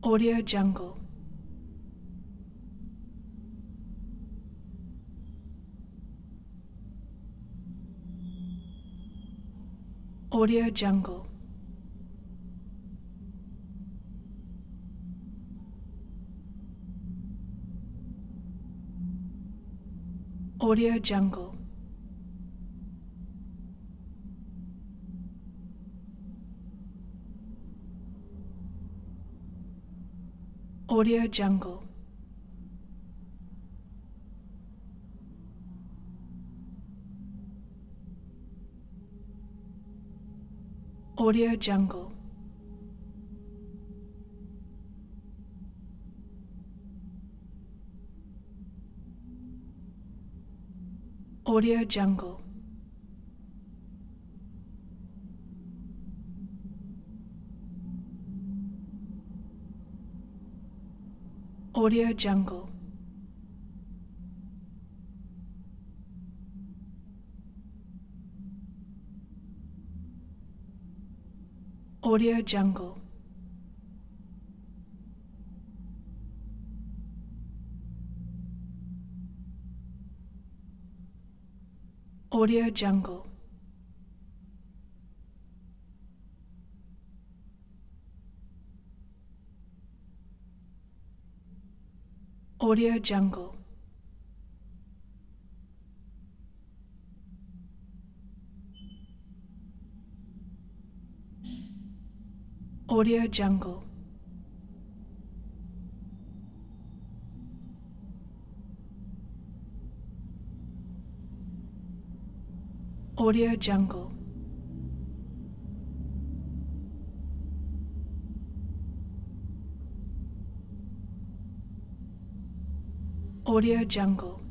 Audio Jungle. Audio Jungle. Audio Jungle. Audio Jungle. Audio Jungle. Audio Jungle. Audio Jungle. Audio Jungle. Audio Jungle. Audio Jungle. Audio Jungle. Audio Jungle. Audio Jungle.